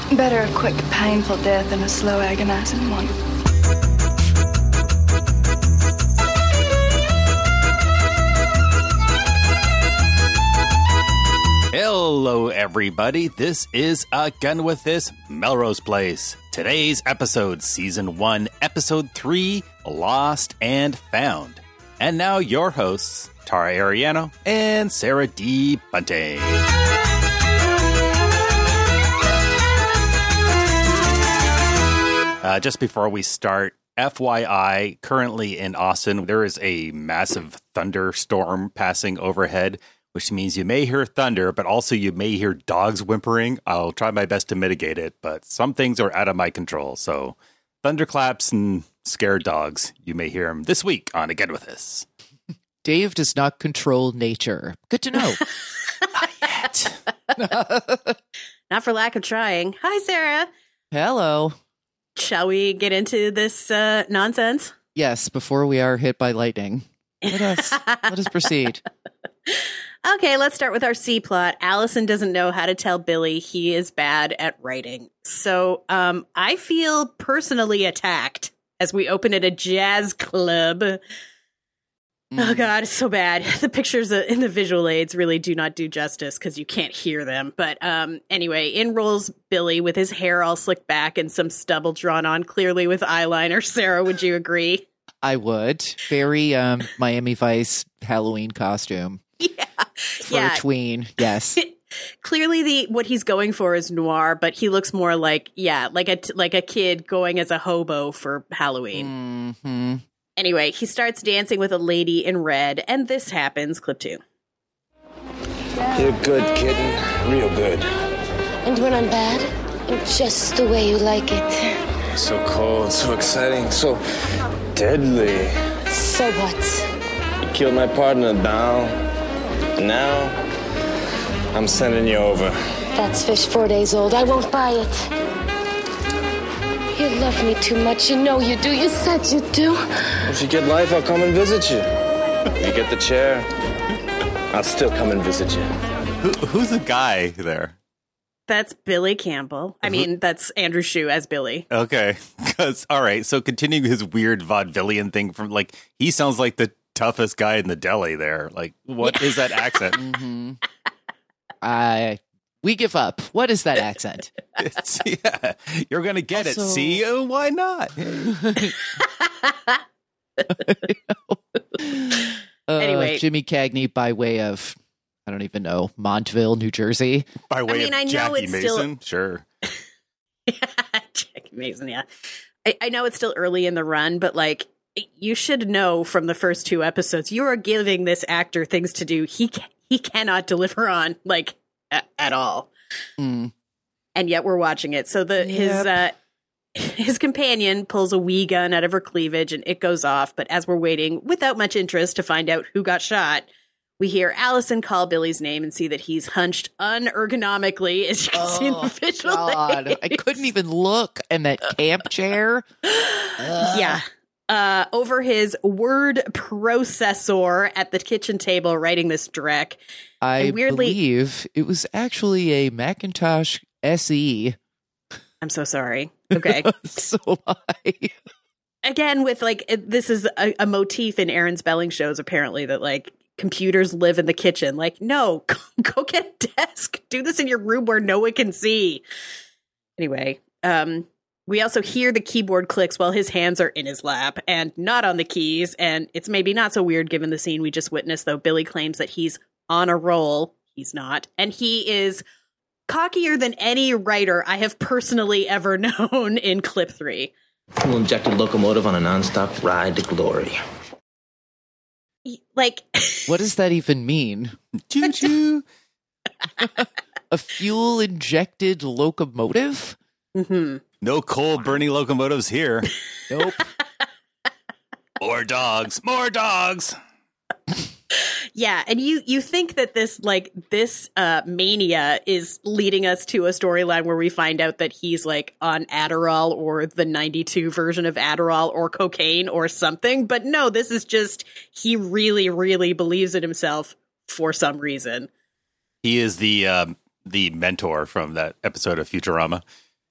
Better a quick, painful death than a slow, agonizing one. Hello, everybody. This is Again With This, Melrose Place. Today's episode, Season 1, Episode 3, Lost and Found. And now your hosts, Tara Ariano and Sarah D. Bunting. Just before we start, FYI, currently in Austin, there is a massive thunderstorm passing overhead, which means you may hear thunder, but also you may hear dogs whimpering. I'll try my best to mitigate it, but some things are out of my control. So thunderclaps and scared dogs, you may hear them this week on Again With This. Dave does not control nature. Good to know. Not yet. Not for lack of trying. Hi, Sarah. Hello. Shall we get into this nonsense? Yes, before we are hit by lightning. Let us proceed. Okay, let's start with our C plot. Allison doesn't know how to tell Billy he is bad at writing. So I feel personally attacked as we open at a jazz club. Oh, God, it's so bad. The pictures in the visual aids really do not do justice because you can't hear them. But anyway, in rolls Billy with his hair all slicked back and some stubble drawn on clearly with eyeliner. Sarah, would you agree? I would. Very Miami Vice Halloween costume. Yeah. For a tween, yes. Clearly what he's going for is noir, but he looks more like a kid going as a hobo for Halloween. Mm-hmm. Anyway, he starts dancing with a lady in red, and this happens. Clip 2. You're good, kitten. Real good. And when I'm bad, I'm just the way you like it. So cold, so exciting, so deadly. So what? You killed my partner, Dal. Now, I'm sending you over. That's fish 4 days old. I won't buy it. You love me too much. You know you do. You said you do. If you get life, I'll come and visit you. If you get the chair, I'll still come and visit you. Who's the guy there? That's Billy Campbell. I mean, that's Andrew Shue as Billy. Okay. All right. So continuing his weird vaudevillian thing from he sounds like the toughest guy in the deli there. What is that accent? Mm-hmm. We give up. What is that accent? You're going to get it. See? Why not? Anyway. Jimmy Cagney by way of, I don't even know, Montville, New Jersey. By way of Jackie Mason? Sure. Jackie Mason, yeah. I know it's still early in the run, but you should know from the first 2 episodes, you are giving this actor things to do he cannot deliver on, at all. Mm. And yet we're watching it. So his companion pulls a wee gun out of her cleavage and it goes off. But as we're waiting without much interest to find out who got shot, we hear Allison call Billy's name and see that he's hunched unergonomically, as you can see in the visual God. aids. I couldn't even look. And that camp chair. Yeah. Over his word processor at the kitchen table writing this dreck. I believe it was actually a Macintosh SE. I'm so sorry. Okay. So am I. Again, with this is a motif in Aaron Spelling shows, apparently, that computers live in the kitchen. No, go get a desk. Do this in your room where no one can see. Anyway, we also hear the keyboard clicks while his hands are in his lap and not on the keys. And it's maybe not so weird given the scene we just witnessed, though Billy claims that he's on a roll. He's not. And he is cockier than any writer I have personally ever known in clip 3. We'll inject a locomotive on a nonstop ride to glory. What does that even mean? Choo-choo. A fuel-injected locomotive? Mm-hmm. No coal-burning locomotives here. Nope. More dogs. More dogs. Yeah, and you think that this mania is leading us to a storyline where we find out that he's on Adderall or the 92 version of Adderall or cocaine or something, but no, this is just he really, really believes in himself for some reason. He is the mentor from that episode of Futurama.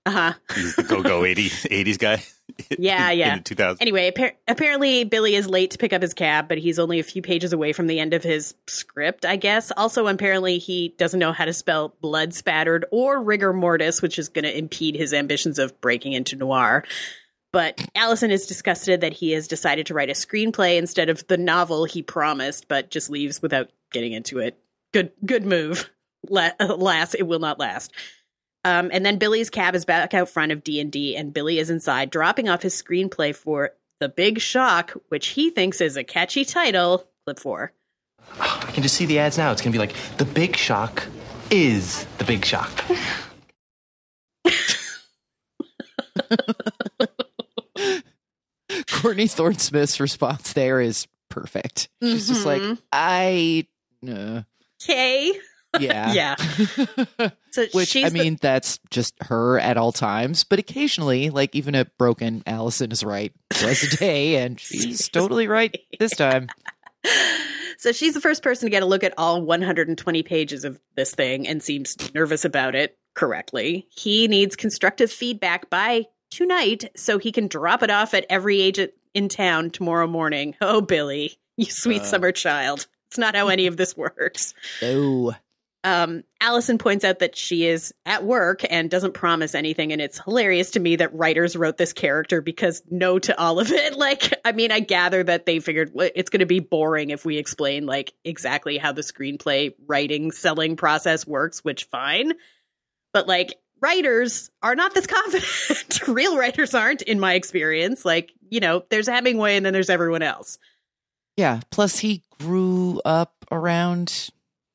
He's the go-go 80s guy. Yeah. In the 2000s. Anyway, apparently Billy is late to pick up his cab, but he's only a few pages away from the end of his script, I guess. Also, apparently he doesn't know how to spell blood spattered or rigor mortis, which is going to impede his ambitions of breaking into noir. But Allison is disgusted that he has decided to write a screenplay instead of the novel he promised, but just leaves without getting into it. Good move. It will not last. And then Billy's cab is back out front of D&D, and Billy is inside, dropping off his screenplay for The Big Shock, which he thinks is a catchy title. Clip 4. Oh, I can just see the ads now. It's going to be like, The Big Shock is The Big Shock. Courtney Thorne-Smith's response there is perfect. She's just like, Okay. Yeah. Yeah. So Which, that's just her at all times. But occasionally, like even a broken Allison is right twice a day, and she's totally right this time. So she's the first person to get a look at all 120 pages of this thing and seems nervous about it correctly. He needs constructive feedback by tonight so he can drop it off at every agent in town tomorrow morning. Oh, Billy, you sweet summer child. It's not how any of this works. No. Allison points out that she is at work and doesn't promise anything. And it's hilarious to me that writers wrote this character because no to all of it. Like, I mean, I gather that they figured it's going to be boring if we explain like exactly how the screenplay writing, selling process works, which fine. But like writers are not this confident. Real writers aren't, in my experience. Like, you know, there's Hemingway and then there's everyone else. Yeah. Plus he grew up around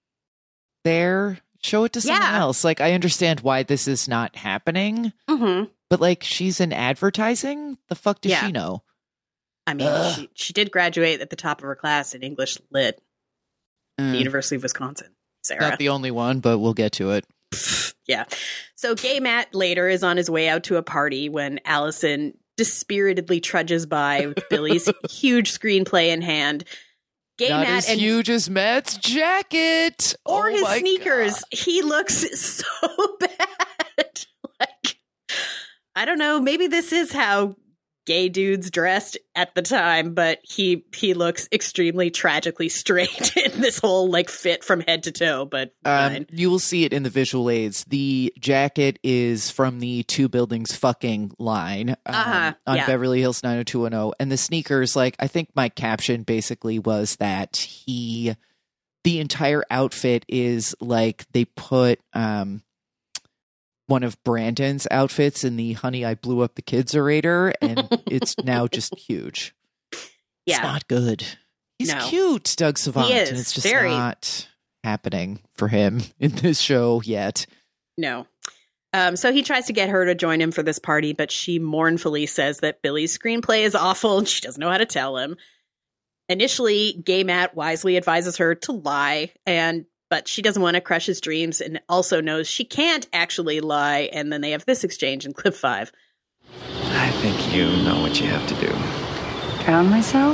there. Show it to someone else. Like, I understand why this is not happening, but like, she's in advertising. The fuck does she know? I mean, she did graduate at the top of her class in English Lit, the University of Wisconsin. Sarah, not the only one, but we'll get to it. Yeah. So Gay Matt later is on his way out to a party when Allison dispiritedly trudges by with Billy's huge screenplay in hand. Gay Not Matt as and huge as Matt's jacket or his sneakers. God. He looks so bad. Like, I don't know. Maybe this is how gay dudes dressed at the time, but he looks extremely tragically straight in this whole like fit from head to toe. But fine. You will see it in the visual aids. The jacket is from the Two Buildings Fucking line on Beverly Hills 90210, and the sneakers. Like, I think my caption basically was that the entire outfit is like they put one of Brandon's outfits in the Honey, I Blew Up the Kids-orator, and it's now just huge. Yeah. It's not good. He's cute, Doug Savant, He is, and it's just not happening for him in this show yet. No. So he tries to get her to join him for this party, but she mournfully says that Billy's screenplay is awful and she doesn't know how to tell him. Initially, Gay Matt wisely advises her to lie, but she doesn't want to crush his dreams and also knows she can't actually lie. And then they have this exchange in clip 5. I think you know what you have to do. Drown myself?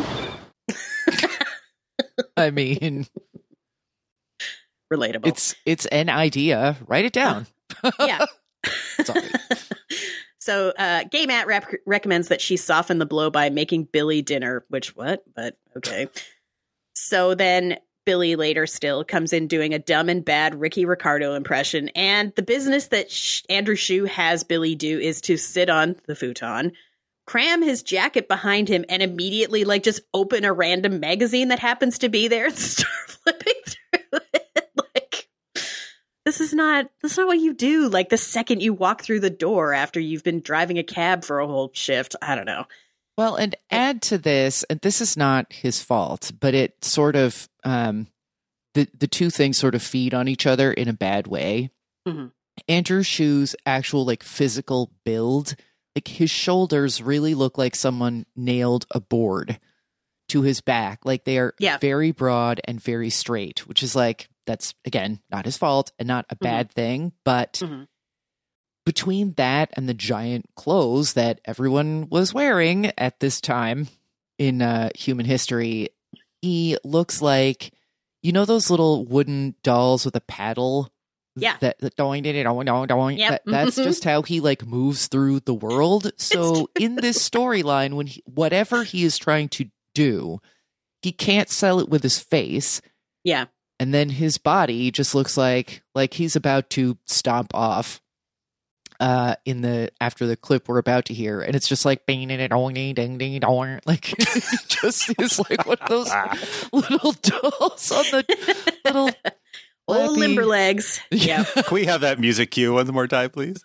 I mean, relatable. It's an idea. Write it down. Yeah. Sorry. So Gay Matt recommends that she soften the blow by making Billy dinner, which what? But okay. So then Billy later still comes in doing a dumb and bad Ricky Ricardo impression. And the business that Andrew Shue has Billy do is to sit on the futon, cram his jacket behind him, and immediately like just open a random magazine that happens to be there and start flipping through it. Like, that's not what you do. Like the second you walk through the door after you've been driving a cab for a whole shift. I don't know. Well, and add to this, and this is not his fault, but it sort of, the two things sort of feed on each other in a bad way. Mm-hmm. Andrew Shue's actual like physical build, like his shoulders really look like someone nailed a board to his back. Like they are very broad and very straight, which is like, that's again, not his fault and not a bad thing, but between that and the giant clothes that everyone was wearing at this time in human history, he looks like, you know, those little wooden dolls with a paddle Yeah. That's just how he like moves through the world. So in this storyline, when whatever he is trying to do, he can't sell it with his face. Yeah. And then his body just looks like he's about to stomp off after the clip we're about to hear, and it's just like like just is like one of those little dolls on the little old limber legs. Yeah. Can we have that music cue one more time, please?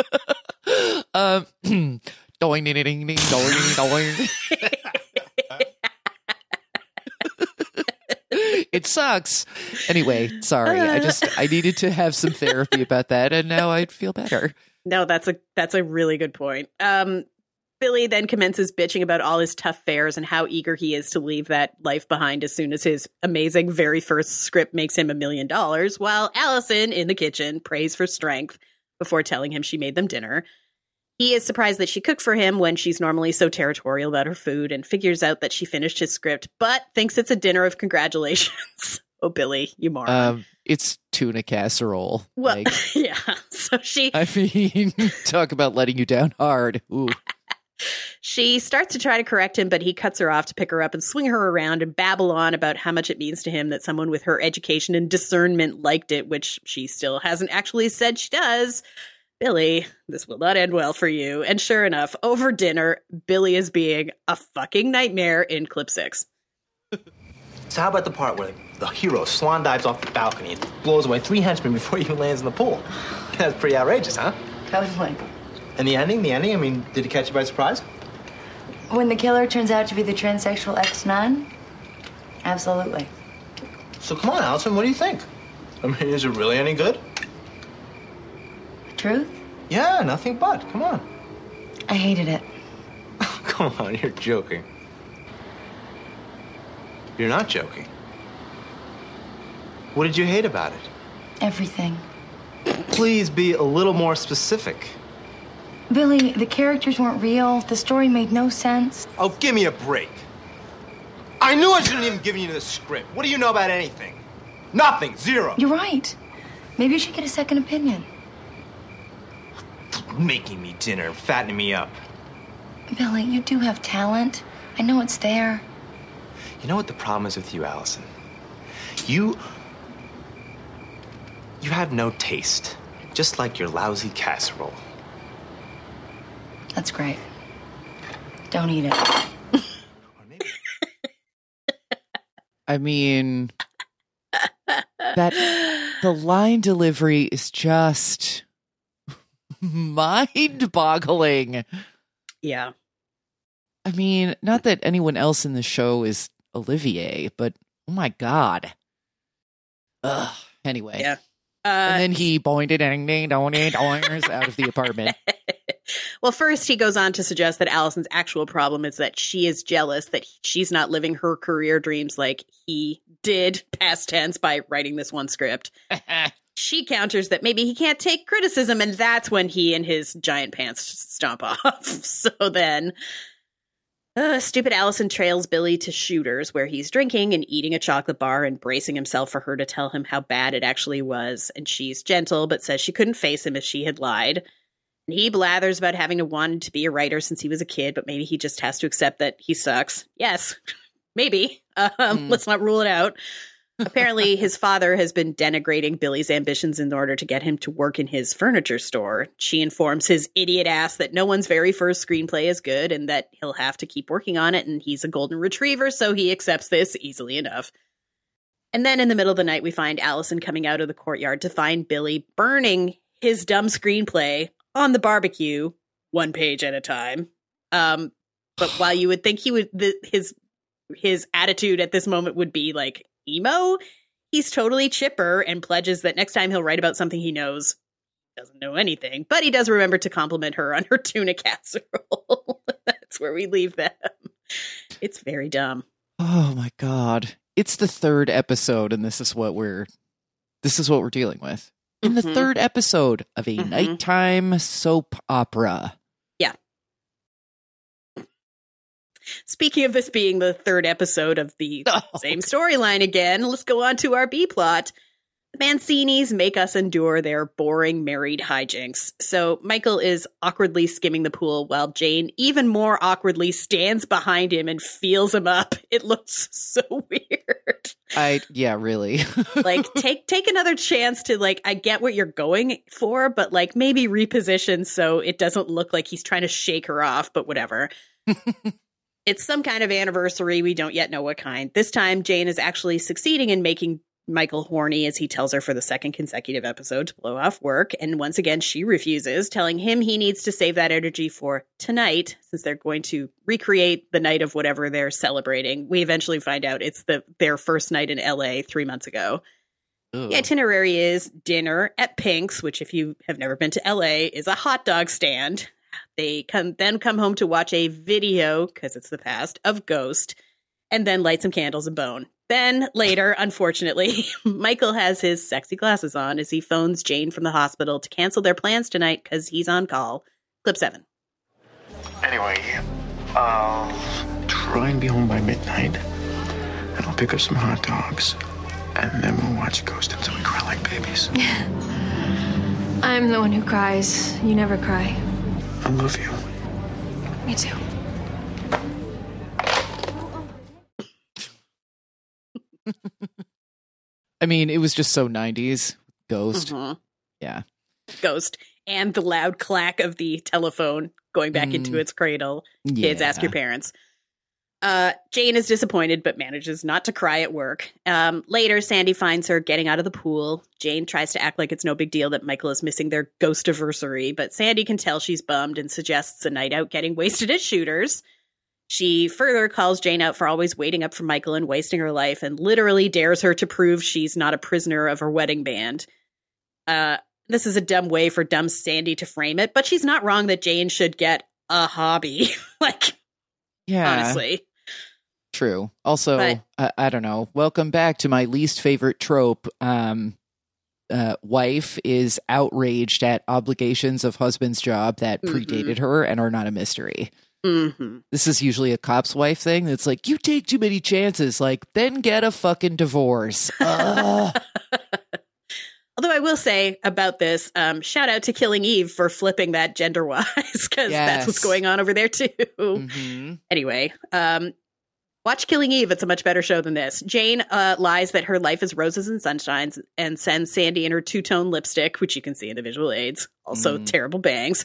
It sucks. Anyway, sorry. I needed to have some therapy about that, and now I feel better. No, that's a really good point. Billy then commences bitching about all his tough fares and how eager he is to leave that life behind as soon as his amazing very first script makes him $1 million, while Allison in the kitchen prays for strength before telling him she made them dinner. He is surprised that she cooked for him when she's normally so territorial about her food, and figures out that she finished his script, but thinks it's a dinner of congratulations. Oh, Billy, you moron. It's tuna casserole. Well, yeah. So I mean, talk about letting you down hard. Ooh. She starts to try to correct him, but he cuts her off to pick her up and swing her around and babble on about how much it means to him that someone with her education and discernment liked it, which she still hasn't actually said she does. Billy, this will not end well for you. And sure enough, over dinner, Billy is being a fucking nightmare in clip 6. So how about the part where the hero swan dives off the balcony and blows away 3 henchmen before he even lands in the pool? That's pretty outrageous, huh? Totally. And the ending, I mean, did it catch you by surprise? When the killer turns out to be the transsexual ex-nun? Absolutely. So come on, Allison, what do you think? I mean, is it really any good? Truth? Yeah, nothing but. Come on. I hated it. Come on, you're joking. You're not joking. What did you hate about it? Everything. Please be a little more specific. Billy, the characters weren't real. The story made no sense. Oh, give me a break. I knew I shouldn't even give you the script. What do you know about anything? Nothing. Zero. You're right. Maybe you should get a second opinion. Making me dinner, fattening me up. Billy, you do have talent. I know it's there. You know what the problem is with you, Allison? You have no taste. Just like your lousy casserole. That's great. Don't eat it. I mean, the line delivery is just mind-boggling. Yeah. I mean, not that anyone else in the show is Olivier, but oh my God. Ugh. Anyway. Yeah. And then he pointed out of the apartment. Well, first he goes on to suggest that Allison's actual problem is that she is jealous that she's not living her career dreams like he did, past tense, by writing this one script. She counters that maybe he can't take criticism, and that's when he and his giant pants stomp off. So then stupid Allison trails Billy to Shooter's, where he's drinking and eating a chocolate bar and bracing himself for her to tell him how bad it actually was. And she's gentle, but says she couldn't face him if she had lied. And he blathers about having wanted to be a writer since he was a kid, but maybe he just has to accept that he sucks. Yes, maybe. Let's not rule it out. Apparently, his father has been denigrating Billy's ambitions in order to get him to work in his furniture store. She informs his idiot ass that no one's very first screenplay is good and that he'll have to keep working on it, and he's a golden retriever, so he accepts this easily enough. And then in the middle of the night, we find Allison coming out of the courtyard to find Billy burning his dumb screenplay on the barbecue, 1 page at a time. But while you would think he would, his attitude at this moment would be like emo, he's totally chipper and pledges that next time he'll write about something he knows. Doesn't know anything, but he does remember to compliment her on her tuna casserole. That's where we leave them. It's very dumb. Oh my God. It's the 3rd episode, and this is what we're dealing with. In the 3rd episode of a nighttime soap opera. Yeah. Speaking of this being the 3rd episode of the same storyline again, let's go on to our B plot. The Mancinis make us endure their boring married hijinks. So Michael is awkwardly skimming the pool while Jane even more awkwardly stands behind him and feels him up. It looks so weird. Yeah, really. Like, take another chance to, like, I get what you're going for, but, like, maybe reposition so it doesn't look like he's trying to shake her off, but whatever. It's some kind of anniversary. We don't yet know what kind. This time, Jane is actually succeeding in making Michael horny, as he tells her for the second consecutive episode to blow off work. And once again, she refuses, telling him he needs to save that energy for tonight, since they're going to recreate the night of whatever they're celebrating. We eventually find out it's their first night in LA 3 months ago. Ooh. The itinerary is dinner at Pink's, which, if you have never been to LA, is a hot dog stand. They come home to watch a video, because it's the past, of Ghost, and then light some candles and bone. Then later, unfortunately, Michael has his sexy glasses on as he phones Jane from the hospital to cancel their plans tonight because he's on call. Clip 7. Anyway, I'll try and be home by midnight, and I'll pick up some hot dogs, and then we'll watch Ghost until we cry like babies. I'm the one who cries. You never cry. I love you. Me too. I mean, it was just so 90s. Ghost. Mm-hmm. Yeah. Ghost. And the loud clack of the telephone going back into its cradle. Yeah. Kids, ask your parents. Jane is disappointed, but manages not to cry at work. Later, Sandy finds her getting out of the pool. Jane tries to act like it's no big deal that Michael is missing their ghost-iversary, but Sandy can tell she's bummed and suggests a night out getting wasted at Shooters. She further calls Jane out for always waiting up for Michael and wasting her life, and literally dares her to prove she's not a prisoner of her wedding band. This is a dumb way for dumb Sandy to frame it, but she's not wrong that Jane should get a hobby. Honestly. True. Also, I don't know. Welcome back to my least favorite trope. Wife is outraged at obligations of husband's job that predated her and are not a mystery. Mm-hmm. This is usually a cop's wife thing. That's like, you take too many chances. Like, then get a fucking divorce. Although I will say about this, shout out to Killing Eve for flipping that gender-wise, because that's what's going on over there too. Mm-hmm. Anyway, watch Killing Eve. It's a much better show than this. Jane lies that her life is roses and sunshines and sends Sandy in her two-tone lipstick, which you can see in the visual aids. Also terrible bangs.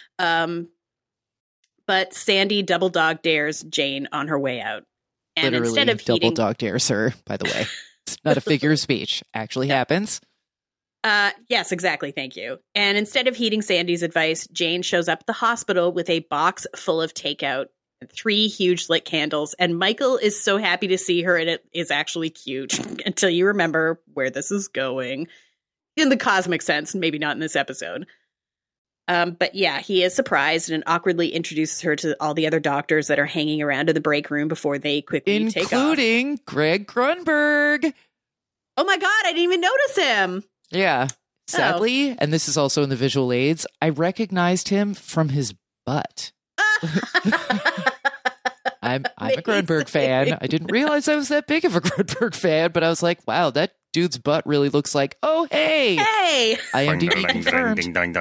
But Sandy double dog dares Jane on her way out. And literally instead of double dog dares her, by the way. It's not a figure of speech. Actually happens. Yes, exactly. Thank you. And instead of heeding Sandy's advice, Jane shows up at the hospital with a box full of takeout and 3 huge lit candles. And Michael is so happy to see her, and it is actually cute until you remember where this is going in the cosmic sense, maybe not in this episode. But yeah, he is surprised and awkwardly introduces her to all the other doctors that are hanging around in the break room before they quickly take off. Including Greg Grunberg. Oh my God, I didn't even notice him. Yeah. Sadly, and this is also in the visual aids, I recognized him from his butt. I'm a Grunberg fan. I didn't realize I was that big of a Grunberg fan, but I was like, wow, that dude's butt really looks like, oh, hey. Hey. IMDb confirmed.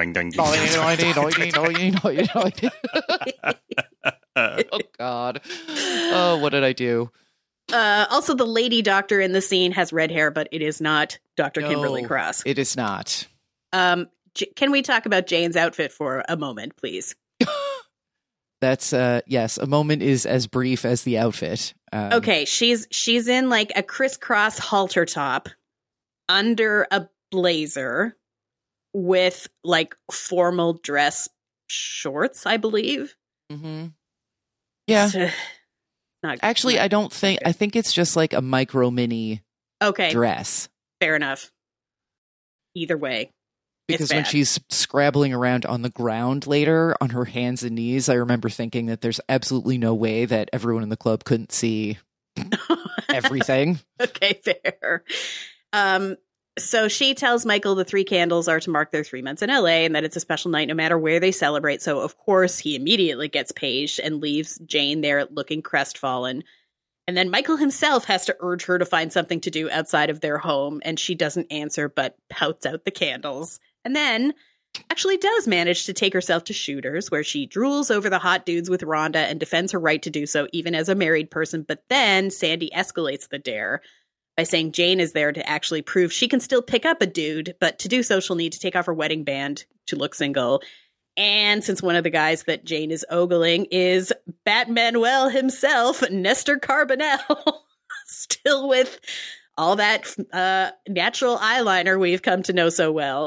Oh, God. Oh, what did I do? Also, the lady doctor in the scene has red hair, but it is not Dr. Kimberly Cross. It is not. Can we talk about Jane's outfit for a moment, please? That's yes, a moment is as brief as the outfit. Okay, she's in like a crisscross halter top under a blazer with like formal dress shorts, I believe. Mm-hmm. Yeah. Actually, I don't think. I think it's just like a micro mini dress. Fair enough. Either way. Because when she's scrabbling around on the ground later on her hands and knees, I remember thinking that there's absolutely no way that everyone in the club couldn't see everything. Okay, fair. So she tells Michael the 3 candles are to mark their 3 months in LA and that it's a special night no matter where they celebrate. So, of course, he immediately gets paged and leaves Jane there looking crestfallen. And then Michael himself has to urge her to find something to do outside of their home, and she doesn't answer but pouts out the candles. And then actually does manage to take herself to Shooters, where she drools over the hot dudes with Rhonda and defends her right to do so even as a married person. But then Sandy escalates the dare by saying Jane is there to actually prove she can still pick up a dude, but to do so she'll need to take off her wedding band to look single. And since one of the guys that Jane is ogling is Batmanuel himself, Nestor Carbonell, still with all that natural eyeliner we've come to know so well.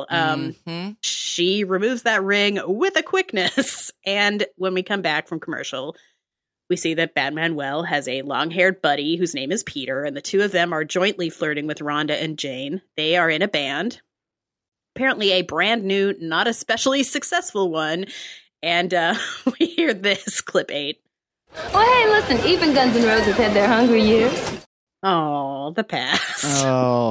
She removes that ring with a quickness. And when we come back from commercial, we see that Batmanuel has a long-haired buddy whose name is Peter, and the two of them are jointly flirting with Rhonda and Jane. They are in a band. Apparently a brand new, not especially successful one. And we hear this, clip 8. Well, hey, listen, even Guns N' Roses had their hungry years. Oh, the past. Oh.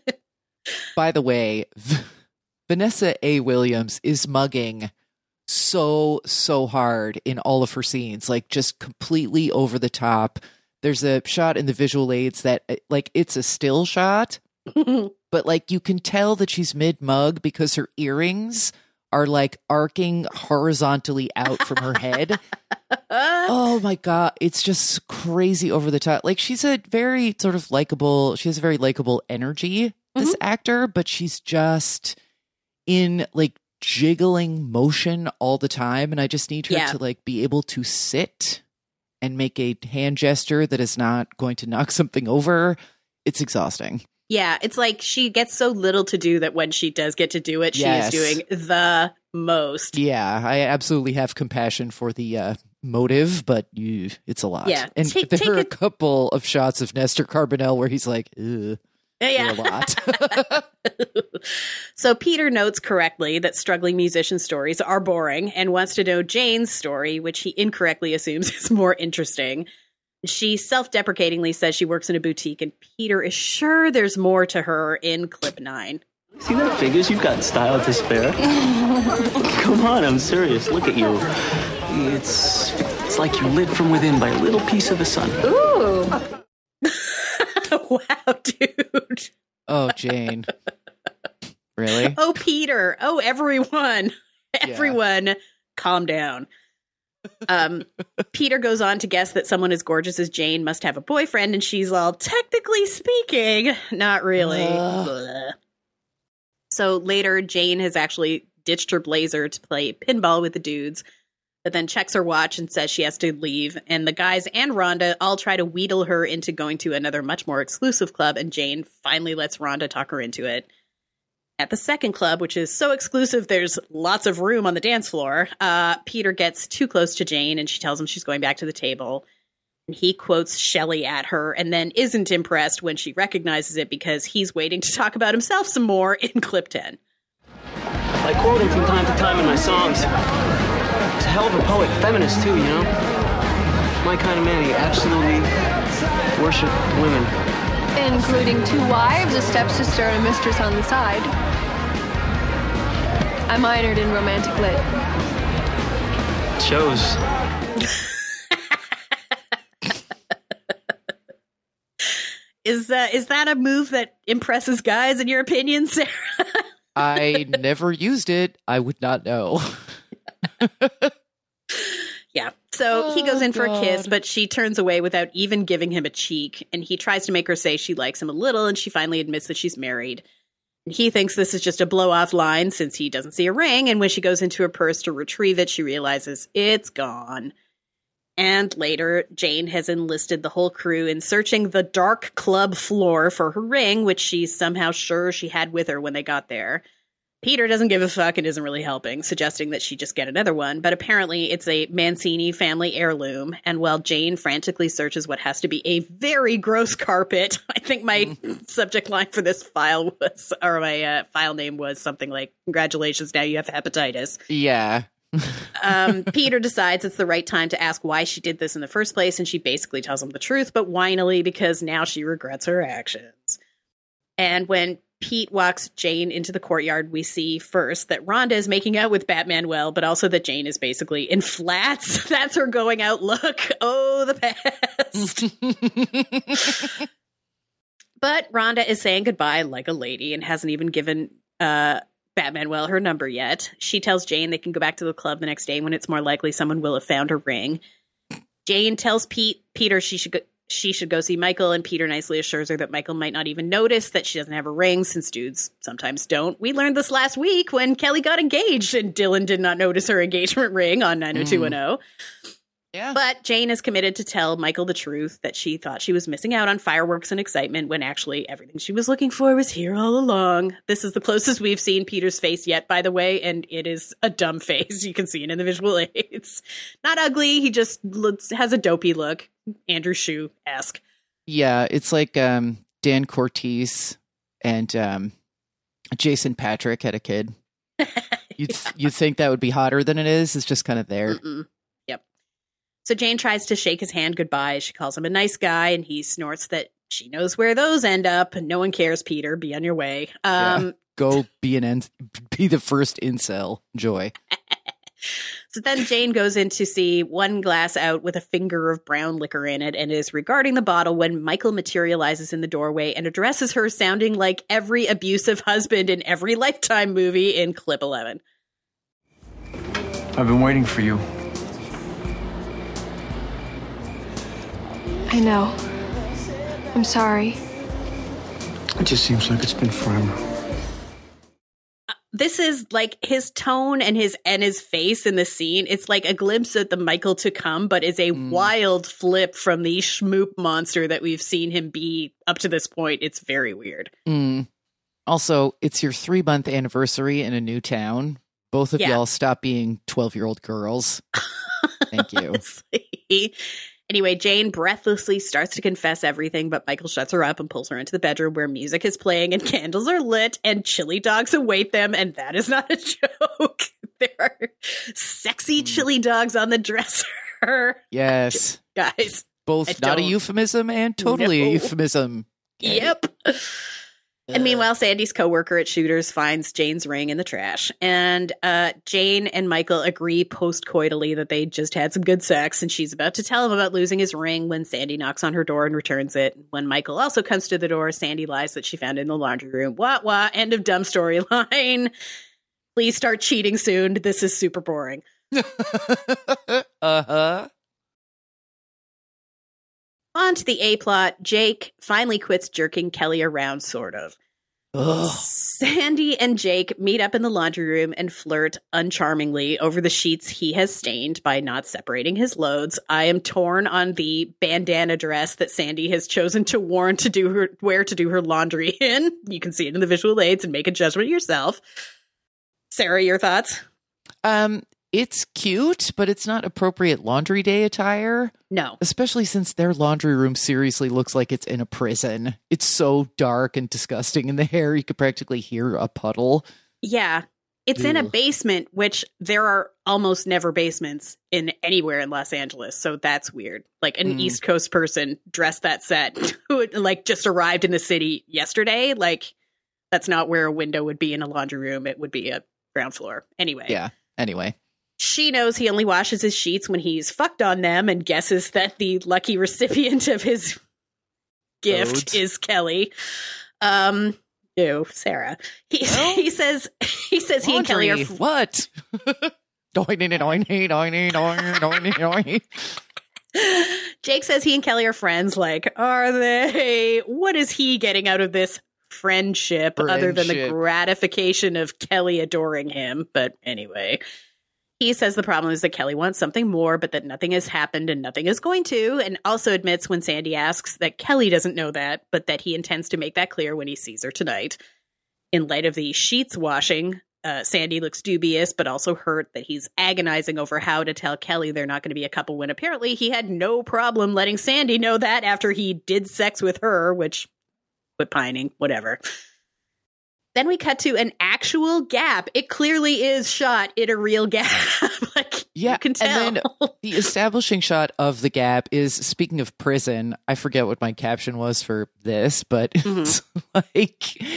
By the way, Vanessa A. Williams is mugging so hard in all of her scenes, like just completely over the top. There's a shot in the visual aids that, like, it's a still shot. But, like, you can tell that she's mid-mug because her earrings are, like, arcing horizontally out from her head. Oh, my God. It's just crazy over the top. Like, she's a very sort of likable, she has a very likable energy, this actor, but she's just in, like, jiggling motion all the time. And I just need her to, like, be able to sit and make a hand gesture that is not going to knock something over. It's exhausting. Yeah, it's like she gets so little to do that when she does get to do it, she is doing the most. Yeah, I absolutely have compassion for the motive, but it's a lot. Yeah, and there are a couple of shots of Nestor Carbonell where he's like, ugh. Yeah. A lot. So Peter notes correctly that struggling musician stories are boring and wants to know Jane's story, which he incorrectly assumes is more interesting. She self-deprecatingly says she works in a boutique, and Peter is sure there's more to her in clip 9. See that figures? You've got style to spare. Come on, I'm serious. Look at you. It's like you lit from within by a little piece of the sun. Ooh. Wow, dude. Oh, Jane. Really? Oh, Peter. Oh, everyone. Everyone, calm down. Peter goes on to guess that someone as gorgeous as Jane must have a boyfriend, and she's all, technically speaking, not really. So later, Jane has actually ditched her blazer to play pinball with the dudes, but then checks her watch and says she has to leave. And the guys and Rhonda all try to wheedle her into going to another much more exclusive club, and Jane finally lets Rhonda talk her into it. At the second club, which is so exclusive there's lots of room on the dance floor, Peter gets too close to Jane, and she tells him she's going back to the table. And he quotes Shelley at her and then isn't impressed when she recognizes it because he's waiting to talk about himself some more in clip 10. I quote him from time to time in my songs. He's a hell of a poet, feminist too, you know? My kind of man, he absolutely worshipped women. Including 2 wives, a stepsister, and a mistress on the side. I minored in romantic lit. Shows. Is that a move that impresses guys, in your opinion, Sarah? I never used it. I would not know. Yeah. So he goes in for a kiss, but she turns away without even giving him a cheek. And he tries to make her say she likes him a little, and she finally admits that she's married. And he thinks this is just a blow-off line since he doesn't see a ring. And when she goes into her purse to retrieve it, she realizes it's gone. And later, Jane has enlisted the whole crew in searching the dark club floor for her ring, which she's somehow sure she had with her when they got there. Peter doesn't give a fuck and isn't really helping, suggesting that she just get another one, but apparently it's a Mancini family heirloom, and while Jane frantically searches what has to be a very gross carpet, I think my subject line for this file was, or my file name was something like, congratulations, now you have hepatitis. Yeah. Peter decides it's the right time to ask why she did this in the first place, and she basically tells him the truth, but whinily because now she regrets her actions. And when Pete walks Jane into the courtyard. We see first that Rhonda is making out with Batmanuel, but also that Jane is basically in flats. That's her going out look. Oh, the past. But Rhonda is saying goodbye like a lady and hasn't even given Batmanuel her number yet. She tells Jane they can go back to the club the next day when it's more likely someone will have found her ring. Jane tells Peter she should go see Michael, and Peter nicely assures her that Michael might not even notice that she doesn't have a ring, since dudes sometimes don't. We learned this last week when Kelly got engaged, and Dylan did not notice her engagement ring on 90210. Yeah. But Jane is committed to tell Michael the truth, that she thought she was missing out on fireworks and excitement when actually everything she was looking for was here all along. This is the closest we've seen Peter's face yet, by the way, and it is a dumb face. You can see it in the visual aids. Not ugly. He just has a dopey look. Andrew Shue-esque. Yeah, it's like Dan Cortese and Jason Patrick had a kid. You'd think that would be hotter than it is. It's just kind of there. Yep. So Jane tries to shake his hand goodbye. She calls him a nice guy, and he snorts that she knows where those end up. No one cares, Peter. Be on your way. Go be the first incel. Joy. So then Jane goes in to see one glass out with a finger of brown liquor in it and is regarding the bottle when Michael materializes in the doorway and addresses her, sounding like every abusive husband in every Lifetime movie in clip 11. I've been waiting for you. I know. I'm sorry. It just seems like it's been forever. This is like his tone and his face in the scene. It's like a glimpse at the Michael to come, but is a wild flip from the schmoop monster that we've seen him be up to this point. It's very weird. Also, it's your 3-month anniversary in a new town. Both of y'all stop being 12-year-old girls. Thank you. Anyway, Jane breathlessly starts to confess everything, but Michael shuts her up and pulls her into the bedroom where music is playing and candles are lit and chili dogs await them. And that is not a joke. There are sexy chili dogs on the dresser. Yes. Guys. Both not a euphemism and totally a euphemism. Yep. And meanwhile, Sandy's coworker at Shooters finds Jane's ring in the trash. And Jane and Michael agree post-coitally that they just had some good sex, and she's about to tell him about losing his ring when Sandy knocks on her door and returns it. When Michael also comes to the door, Sandy lies that she found it in the laundry room. Wah, end of dumb storyline. Please start cheating soon. This is super boring. On to the A-plot. Jake finally quits jerking Kelly around, sort of. Ugh. Sandy and Jake meet up in the laundry room and flirt uncharmingly over the sheets he has stained by not separating his loads. I am torn on the bandana dress that Sandy has chosen to wear to do her laundry in. You can see it in the visual aids and make a judgment yourself. Sarah, your thoughts? It's cute, but it's not appropriate laundry day attire. No. Especially since their laundry room seriously looks like it's in a prison. It's so dark and disgusting in the hair, you could practically hear a puddle. Yeah. It's in a basement, which there are almost never basements in anywhere in Los Angeles. So that's weird. Like an East Coast person dressed that set who like just arrived in the city yesterday. Like that's not where a window would be in a laundry room. It would be a ground floor. Anyway. Yeah. Anyway. She knows he only washes his sheets when he's fucked on them and guesses that the lucky recipient of his gift is Kelly. Ew, Sarah. He says he and Kelly are what? Jake says he and Kelly are friends. Like, are they? What is he getting out of this friendship other than the gratification of Kelly adoring him? But anyway. He says the problem is that Kelly wants something more, but that nothing has happened and nothing is going to, and also admits when Sandy asks that Kelly doesn't know that, but that he intends to make that clear when he sees her tonight. In light of the sheets washing, Sandy looks dubious, but also hurt that he's agonizing over how to tell Kelly they're not going to be a couple when apparently he had no problem letting Sandy know that after he did sex with her, which, quit pining, whatever. Then we cut to an actual gap. It clearly is shot in a real gap. Like, you can tell. And then the establishing shot of the gap is, speaking of prison, I forget what my caption was for this, but it's like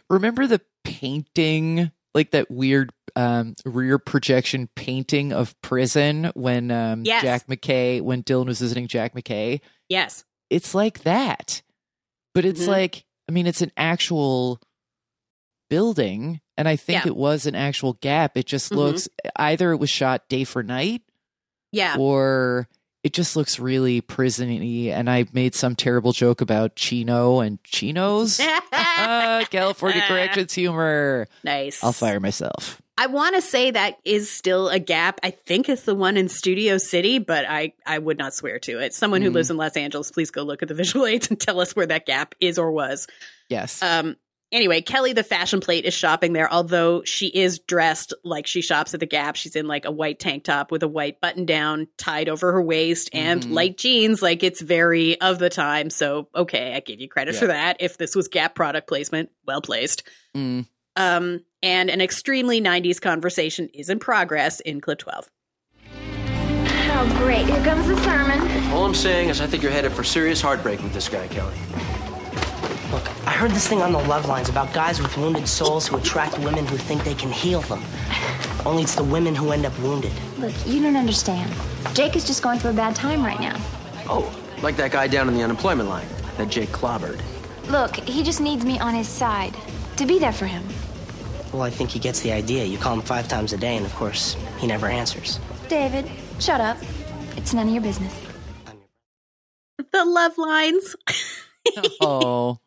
remember the painting, like that weird rear projection painting of prison when Yes. when Dylan was visiting Jack McKay? Yes. It's like that. But it's like, I mean, it's an actual building, and I think it was an actual gap. It just looks, either it was shot day for night, or it just looks really prison-y. And I made some terrible joke about Chino and Chinos. California Corrections humor. Nice. I'll fire myself. I want to say that is still a gap. I think it's the one in Studio City, but I would not swear to it. Someone who lives in Los Angeles, please go look at the visual aids and tell us where that gap is or was. Yes. Anyway, Kelly, the fashion plate, is shopping there, although she is dressed like she shops at the Gap. She's in like a white tank top with a white button down tied over her waist and light jeans. Like, it's very of the time. So, okay, I give you credit for that. If this was Gap product placement, well placed. And an extremely 90s conversation is in progress in clip 12. Oh, great. Here comes the sermon. All I'm saying is I think you're headed for serious heartbreak with this guy, Kelly. Look, I heard this thing on the Love Lines about guys with wounded souls who attract women who think they can heal them. Only it's the women who end up wounded. Look, you don't understand. Jake is just going through a bad time right now. Oh, like that guy down in the unemployment line that Jake clobbered. Look, he just needs me on his side to be there for him. Well, I think he gets the idea. You call him 5 times a day, and of course, he never answers. David, shut up. It's none of your business. The Love Lines. Oh.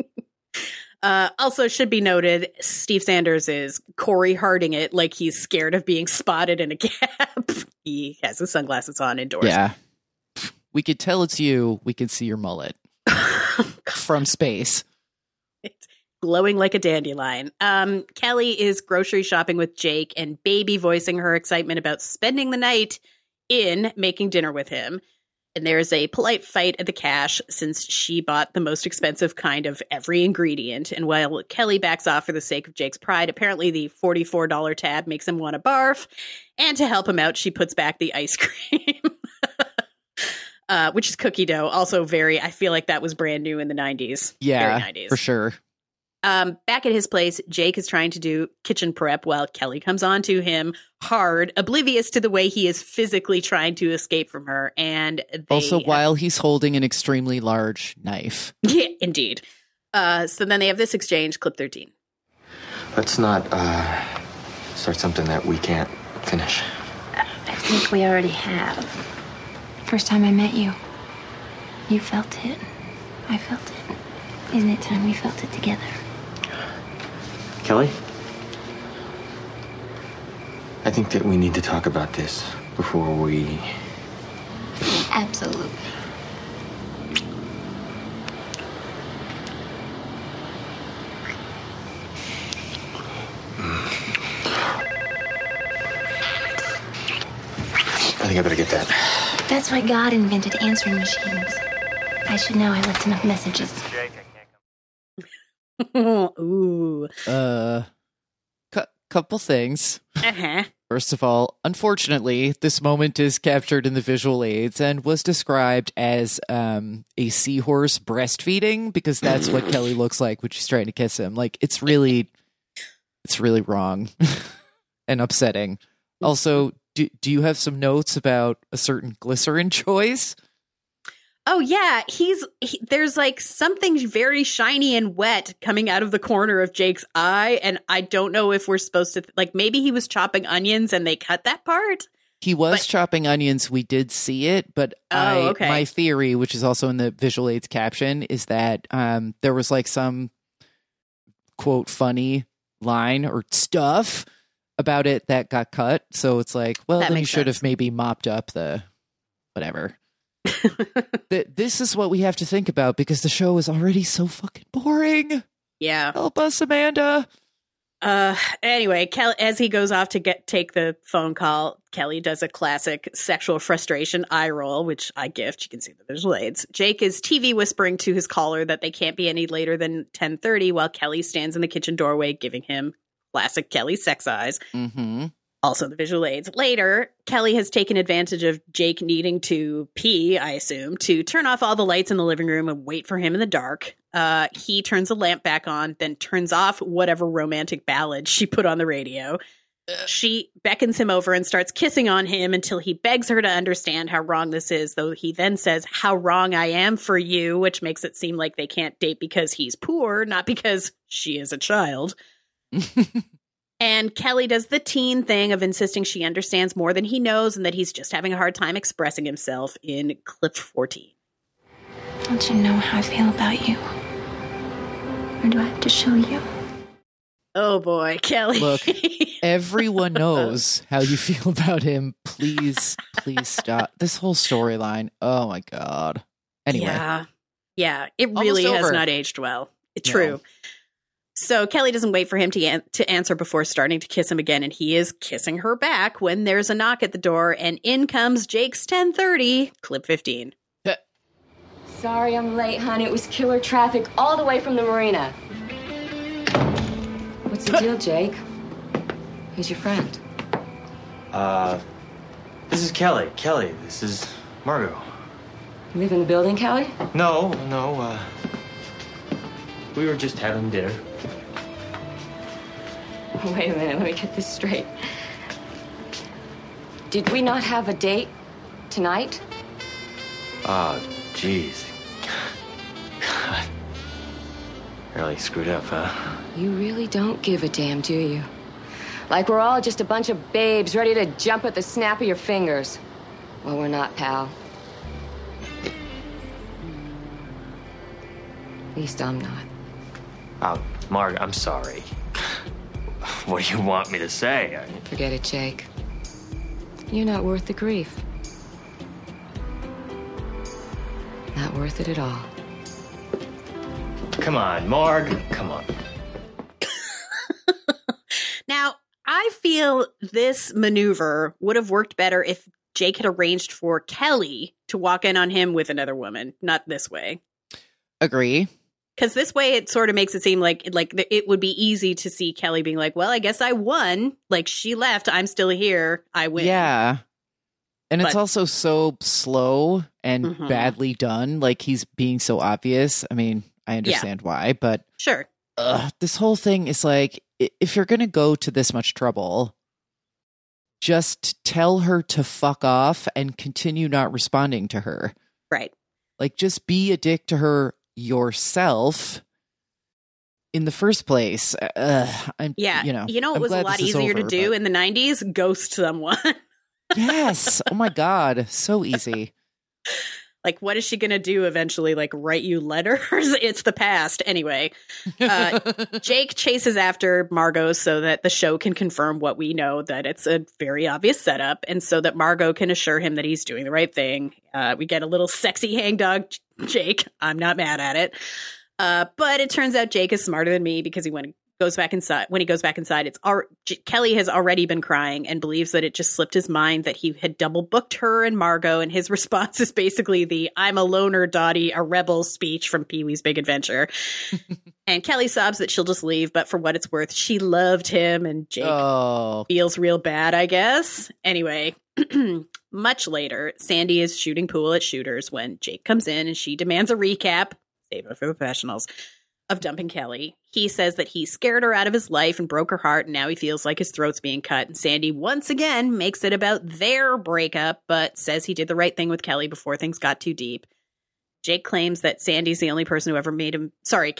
Also should be noted, Steve Sanders is Corey Harding it like he's scared of being spotted in a Gap. He has his sunglasses on indoors. Yeah. We could tell it's you. We can see your mullet from space. It's glowing like a dandelion. Kelly is grocery shopping with Jake, and Baby voicing her excitement about spending the night in making dinner with him. And there's a polite fight at the cash since she bought the most expensive kind of every ingredient. And while Kelly backs off for the sake of Jake's pride, apparently the $44 tab makes him want to barf. And to help him out, she puts back the ice cream, which is cookie dough. Also I feel like that was brand new in the 90s. Yeah, very 90s. For sure. Back at his place, Jake is trying to do kitchen prep while Kelly comes on to him hard, oblivious to the way he is physically trying to escape from her. And while he's holding an extremely large knife. Yeah, indeed. So then they have this exchange, clip 13. Let's not start something that we can't finish. I think we already have. First time I met you, you felt it. I felt it. Isn't it time we felt it together? Kelly? I think that we need to talk about this before we... Absolutely. I think I better get that. That's why God invented answering machines. I should know I left enough messages. Ooh. Couple things. Uh-huh. First of all, unfortunately, this moment is captured in the visual aids and was described as a seahorse breastfeeding because that's what Kelly looks like when she's trying to kiss him. Like, it's really wrong and upsetting. Also, do you have some notes about a certain glycerin choice? Oh, yeah. There's like something very shiny and wet coming out of the corner of Jake's eye. And I don't know if we're supposed to, maybe he was chopping onions and they cut that part. He was chopping onions. We did see it. But my theory, which is also in the visual aids caption, is that there was like some, quote, funny line or stuff about it that got cut. So it's like, well, then you should have maybe mopped up the whatever. This is what we have to think about because the show is already so fucking boring. Yeah. Help us, Amanda. Anyway, as he goes off to take the phone call, Kelly does a classic sexual frustration eye roll, which I gift. You can see the visual aids. Jake is TV whispering to his caller that they can't be any later than 10:30 while Kelly stands in the kitchen doorway giving him classic Kelly sex eyes. Mm-hmm. Also the visual aids. Later, Kelly has taken advantage of Jake needing to pee, I assume, to turn off all the lights in the living room and wait for him in the dark. He turns the lamp back on, then turns off whatever romantic ballad she put on the radio. She beckons him over and starts kissing on him until he begs her to understand how wrong this is, though he then says, "How wrong I am for you," which makes it seem like they can't date because he's poor, not because she is a child. And Kelly does the teen thing of insisting she understands more than he knows and that he's just having a hard time expressing himself in clip 14. Don't you know how I feel about you? Or do I have to show you? Oh boy, Kelly. Look, everyone knows how you feel about him. Please stop. This whole storyline. Oh my God. Anyway. Yeah, it really has not aged well. True. No. So Kelly doesn't wait for him to answer before starting to kiss him again, and he is kissing her back when there's a knock at the door, and in comes Jake's 10:30, clip 15. Sorry I'm late, hon. It was killer traffic all the way from the marina. What's the deal, Jake? Who's your friend? This is Kelly. Kelly, this is Margot. You live in the building, Kelly? No, we were just having dinner. Wait a minute, let me get this straight. Did we not have a date tonight? Oh, jeez. God. Really screwed up, huh? You really don't give a damn, do you? Like we're all just a bunch of babes ready to jump at the snap of your fingers. Well, we're not, pal. At least I'm not. Oh, Marg, I'm sorry. What do you want me to say? Forget it, Jake. You're not worth the grief. Not worth it at all. Come on, Marg. Come on. Now, I feel this maneuver would have worked better if Jake had arranged for Kelly to walk in on him with another woman, not this way. Agree. Because this way it sort of makes it seem like it would be easy to see Kelly being like, well, I guess I won. Like, she left. I'm still here. I win. Yeah. And it's also so slow and badly done. Like, he's being so obvious. I mean, I understand why, but sure. This whole thing is like, if you're going to go to this much trouble, just tell her to fuck off and continue not responding to her. Right. Like, just be a dick to her yourself in the first place. It was a lot easier to do in the 90s. Ghost someone. Yes. Oh my God. So easy. Like, what is she going to do eventually? Like, write you letters? It's the past. Anyway, Jake chases after Margot so that the show can confirm what we know, that it's a very obvious setup, and so that Margot can assure him that he's doing the right thing. We get a little sexy hangdog Jake. I'm not mad at it. But it turns out Jake is smarter than me because when he goes back inside, Kelly has already been crying and believes that it just slipped his mind that he had double booked her and Margot, and his response is basically the "I'm a loner, Dottie, a rebel" speech from Pee-wee's Big Adventure. And Kelly sobs that she'll just leave, but for what it's worth, she loved him, and Jake feels real bad, I guess. Anyway, much later, Sandy is shooting pool at Shooters when Jake comes in and she demands a recap, save it for the professionals, of dumping Kelly. He says that he scared her out of his life and broke her heart, and now he feels like his throat's being cut. And Sandy once again makes it about their breakup, but says he did the right thing with Kelly before things got too deep. Jake claims that Kelly's the only person who ever made him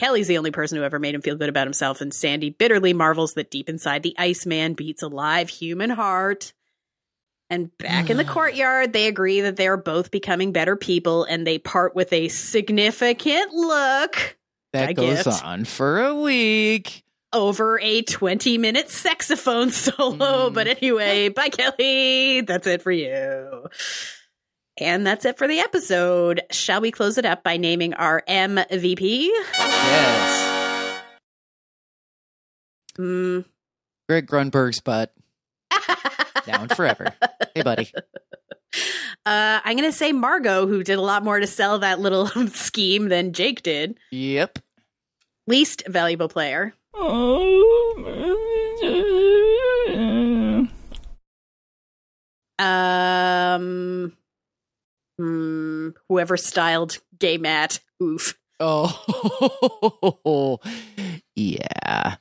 feel good about himself, and Sandy bitterly marvels that deep inside the Iceman beats a live human heart. And back in the courtyard, they agree that they're both becoming better people, and they part with a significant look. That goes on for a week. Over a 20-minute saxophone solo. But anyway, bye, Kelly. That's it for you. And that's it for the episode. Shall we close it up by naming our MVP? Yes. Greg Grunberg's butt. Down forever. Hey, buddy. I'm going to say Margot, who did a lot more to sell that little scheme than Jake did. Yep. Least valuable player. Whoever styled Gay Matt. Oof. Oh, yeah.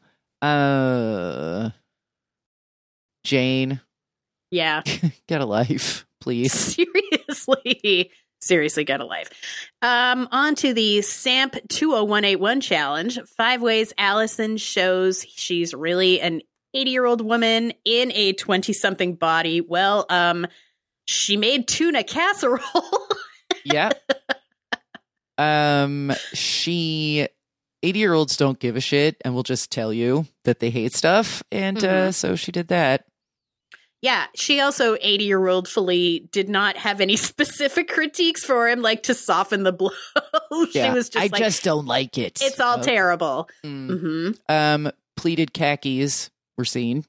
Jane. Yeah. Get a life, please. Seriously, get a life. On to the SAMP 20181 challenge. 5 ways Allison shows she's really an 80-year-old woman in a 20-something body. Well, she made tuna casserole. Yeah. 80-year-olds don't give a shit and will just tell you that they hate stuff. And so she did that. Yeah, she also 80-year-old-fully did not have any specific critiques for him, like to soften the blow. She was just I just don't like it. It's all terrible. Pleated khakis were seen.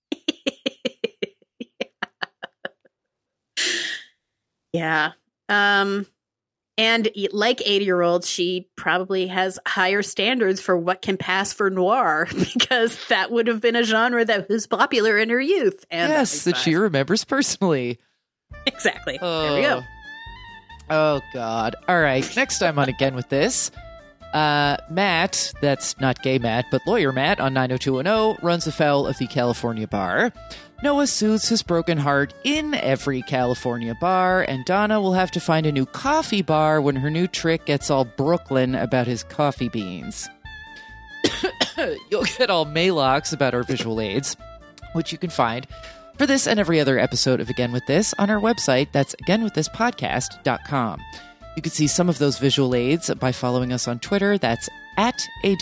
Yeah. And like 80-year-olds, she probably has higher standards for what can pass for noir, because that would have been a genre that was popular in her youth. And yes, that she remembers personally. Exactly. There we go. Oh, God. All right. Next time on Again With This, Matt, that's not Gay Matt, but Lawyer Matt on 90210, runs afoul of the California bar. Noah soothes his broken heart in every California bar, and Donna will have to find a new coffee bar when her new trick gets all Brooklyn about his coffee beans. You'll get all Maylocks about our visual aids, which you can find for this and every other episode of Again With This on our website. That's againwiththispodcast.com. You can see some of those visual aids by following us on Twitter. That's at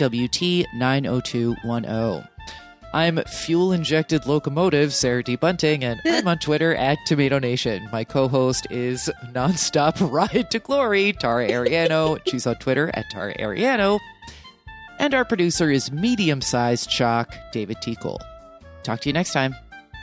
AWT90210. I'm fuel-injected locomotive, Sarah D. Bunting, and I'm on Twitter at Tomato Nation. My co-host is Nonstop Ride to Glory, Tara Ariano. She's on Twitter at Tara Ariano. And our producer is medium-sized shock, David T. Cole. Talk to you next time.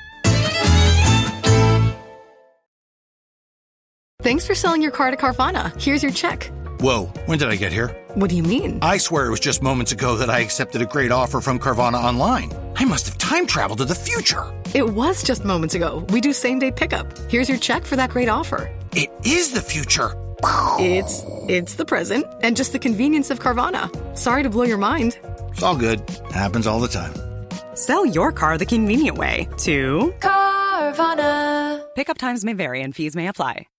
Thanks for selling your car to Carvana. Here's your check. Whoa, when did I get here? What do you mean? I swear it was just moments ago that I accepted a great offer from Carvana Online. I must have time traveled to the future. It was just moments ago. We do same-day pickup. Here's your check for that great offer. It is the future. It's the present, and just the convenience of Carvana. Sorry to blow your mind. It's all good. Happens all the time. Sell your car the convenient way to Carvana. Pickup times may vary and fees may apply.